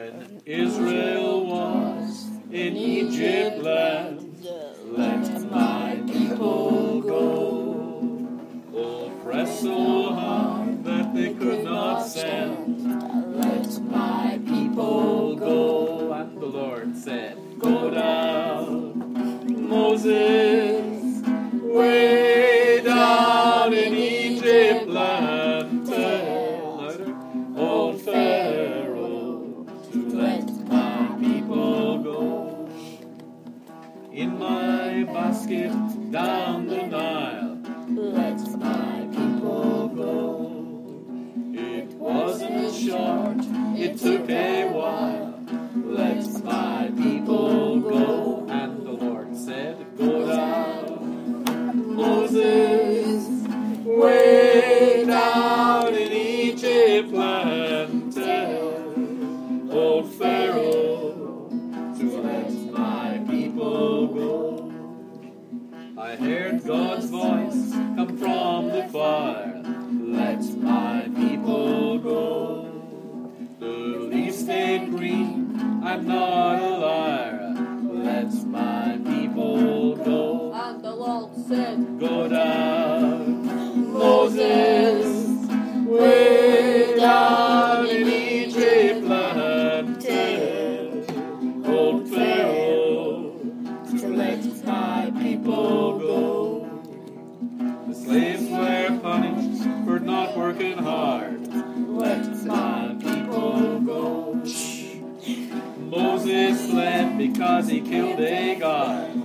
When Israel was in Egypt land, let my people go. Oppressed so hard that they could not stand, let my people go. And the Lord said, go down, Moses, way down in Egypt land, tell old Pharaoh to let my people go. In my basket down the Nile, let my people go. It wasn't short, it took a while, let my people go. And the Lord said, go down, Moses, way down in Egypt land, tell old Pharaoh to let my people go. I heard God's voice come from the fire, let my people go. The leaves stayed green, I'm not a liar, let my people go. And the Lord said, go down, Moses, way down in Egypt land, tell old Pharaoh to let my people go. The slaves were punished for not working hard, let my people go. Moses fled because he killed a god,